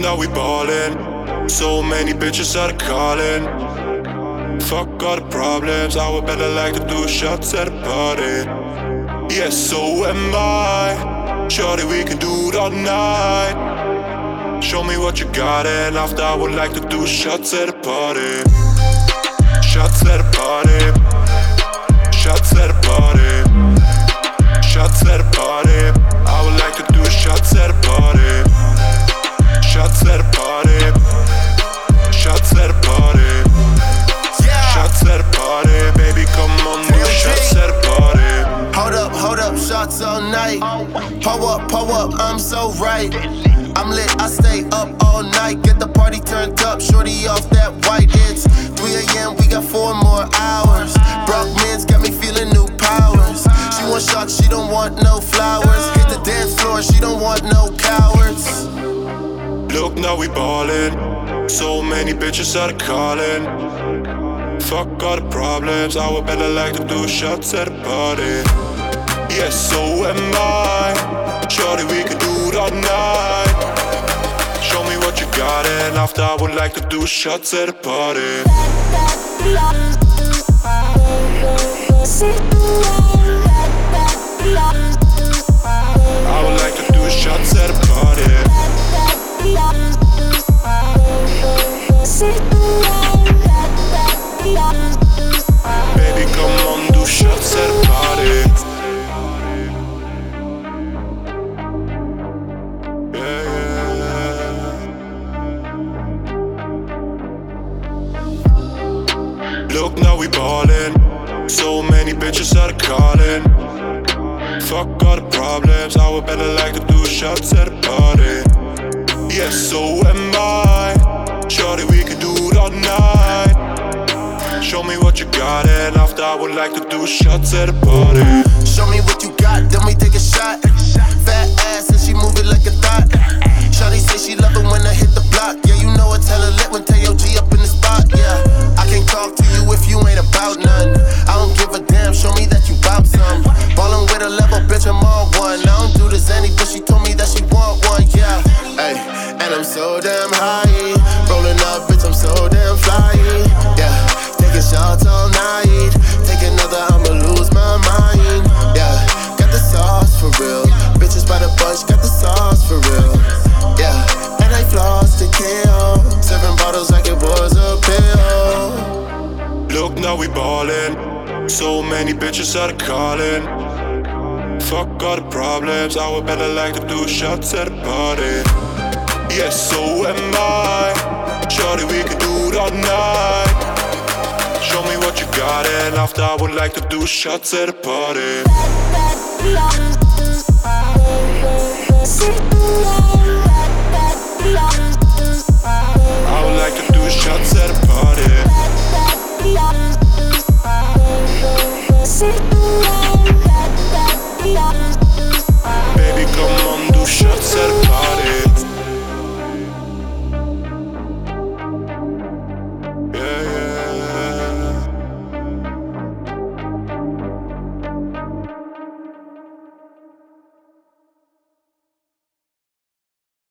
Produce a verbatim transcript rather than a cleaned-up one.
now we ballin'. So many bitches are calling. Fuck all the problems, I would better like to do shots at a party. Yes, so am I. Shorty, we can do it all night. Show me what you got, and after I would like to do shots at a party. Shots at a party. Shots at a party. Shots at a party. I would like to do shots at a party. Shots at a party. Shots at a party. Shots at a party. Baby, come on, do shots at a party. Hold up, hold up, shots all night. Pull up, pull up, I'm so right. I'm lit, I stay up all night. Get the party turned up, shorty off that white. It's three a.m., we got four more hours. Brock men's got me feeling new powers. She want shots, she don't want no flowers. Hit the dance floor, she don't want no cowards. Look, now we ballin'. So many bitches are calling. Fuck all the problems, I would better like to do shots at a party. Yes, so am I. Shorty, we can do it all night. Show me what you got, and after I would like to do shots at a party. I would like to do shots at a party. Baby, come on, do shots at a party. Yeah, yeah. Look, now we ballin'. So many bitches are calling. Fuck all the problems, I would better like to do shots at a party. Yes, so am I. Shorty, we can do it all night. Show me what you got, and after I would like to do shots at a party. Show me what you got, then we take a shot. Fat ass and she move it like a thought. Shawty say she love it when I hit the block. Yeah, you know it's hella lit when Teo G up in the spot. Yeah, I can't talk to you if you ain't about none. I don't give a damn, show me that you bout some. Ballin' with a level, bitch, I'm on one. I don't do this any, but she told me that she want one. Yeah, hey, and I'm so damn high. Rollin' up, bitch, I'm so damn fly. Yeah, taking shots all night. Take another, I'ma lose my mind. Yeah, got the sauce for real. Bitches by the bunch, got the sauce for real. Yeah, and I floss to kill. Seven bottles like it was a pill. Look, now we ballin'. So many bitches are calling. Fuck all the problems, I would better like to do shots at a party. Yes, so am I. Shorty, we can do it all night. Show me what you got, and after I would like to do shots at a party.